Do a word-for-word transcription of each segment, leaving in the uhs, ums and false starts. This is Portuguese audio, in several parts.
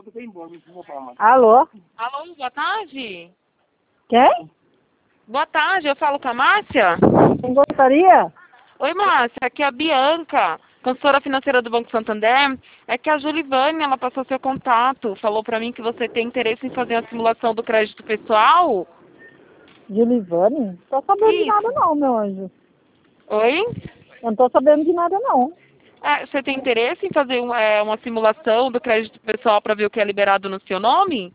Alô? Alô, boa tarde. Quem? Boa tarde, eu falo com a Márcia. Quem gostaria? Oi, Márcia, aqui é a Bianca, consultora financeira do Banco Santander. É que a Julivane, ela passou seu contato, falou pra mim que você tem interesse em fazer uma simulação do crédito pessoal. Gilivane? Não tô sabendo de Isso. nada não, meu anjo. Oi? Eu não tô sabendo de nada não. É, você tem interesse em fazer um, é, uma simulação do crédito pessoal para ver o que é liberado no seu nome?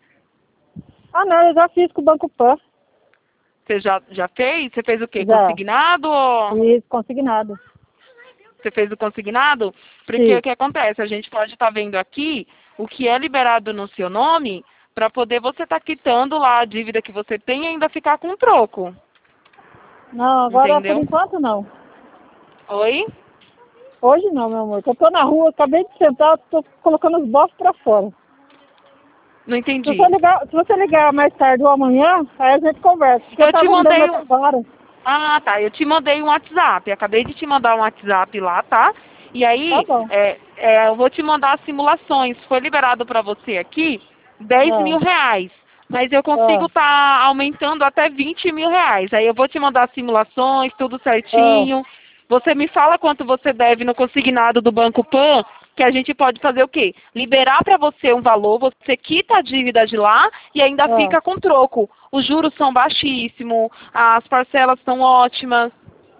Ah não, eu já fiz com o Banco Pan. Você já, já fez? Você fez o quê? Já. Consignado ou... Fiz consignado. Você fez o consignado? Porque Sim. o que acontece? A gente pode estar vendo aqui o que é liberado no seu nome para poder você estar quitando lá a dívida que você tem e ainda ficar com troco. Não, agora por Entendeu? enquanto não. Oi? Hoje não, meu amor. Eu tô na rua, acabei de sentar, tô colocando os bolsos pra fora. Não Se entendi. você ligar, se você ligar mais tarde ou amanhã, aí a gente conversa. Porque Eu tá te vendendo mandei até um... agora. Ah, tá. Eu te mandei um WhatsApp. Acabei de te mandar um WhatsApp lá, tá? E Tá aí, bom. é, é, eu vou te mandar as simulações. Foi liberado para você aqui dez Ah, mil reais. Mas eu consigo ah, estar aumentando até vinte mil reais. Aí eu vou te mandar as simulações, tudo ah. certinho. Você me fala quanto você deve no consignado do Banco Pan, que a gente pode fazer o quê? Liberar para você um valor, você quita a dívida de lá e ainda Ah. fica com troco. Os juros são baixíssimos, as parcelas são ótimas.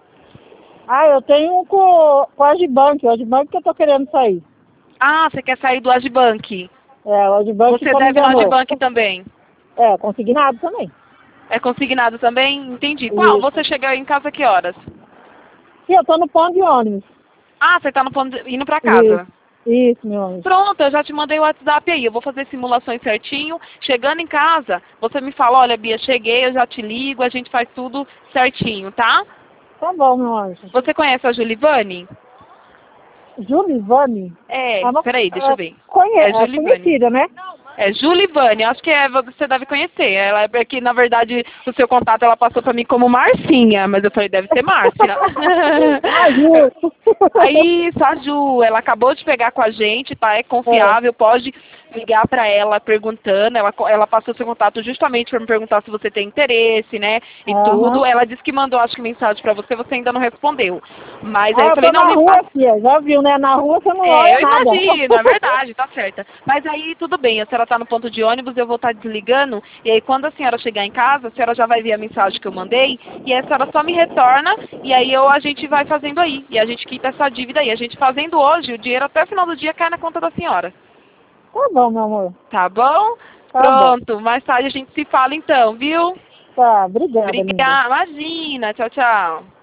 Ah, eu tenho um com, com a Agibank. O Agibank que eu tô querendo sair. Ah, você quer sair do Agibank. É, o Agibank Você só me deve no enganou. Agibank também. É, consignado também. É consignado também? Entendi. Qual? Isso. Você chegou em casa que horas? Sim, eu tô no ponto de ônibus. Ah, você está no ponto de- indo para Isso. casa. Isso, meu anjo. Pronto, eu já te mandei o WhatsApp aí. Eu vou fazer simulações certinho. Chegando em casa, você me fala, olha, Bia, cheguei, eu já te ligo, a gente faz tudo certinho, tá? Tá bom, meu anjo. Você conhece a Julivane? Julivane? É, É uma peraí, deixa eu é, ver. conhe, É é Julivane. conhecida, né? É Julivane, acho que é, você deve conhecer. Ela é que, na verdade, o seu contato ela passou pra mim como Marcinha, mas eu falei, deve ser Márcia. Ah, Ju. Aí, isso, a Ju, ela acabou de pegar com a gente, tá? É É. confiável, pode ligar pra ela perguntando. Ela, ela passou seu contato justamente pra me perguntar se você tem interesse, né? E Aham. tudo. Ela disse que mandou, acho que mensagem pra você, você ainda não respondeu. Mas aí Ah, eu eu falei, tô não, na me rua, passa. filha. Já viu, né? Na rua você não É, olha eu nada. imagino, é verdade, tá certa. Mas aí tudo bem, a senhora tá no ponto de ônibus, eu vou estar desligando, e aí quando a senhora chegar em casa, a senhora já vai ver a mensagem que eu mandei, e aí a senhora só me retorna, e aí eu, a gente vai fazendo aí, e a gente quita essa dívida aí. A gente fazendo hoje, o dinheiro até o final do dia cai na conta da senhora. Tá bom, meu amor. Tá bom? Tá bom. Pronto, mais tarde a gente se fala então, viu? Tá, obrigada, linda. Obrigada, imagina, tchau, tchau.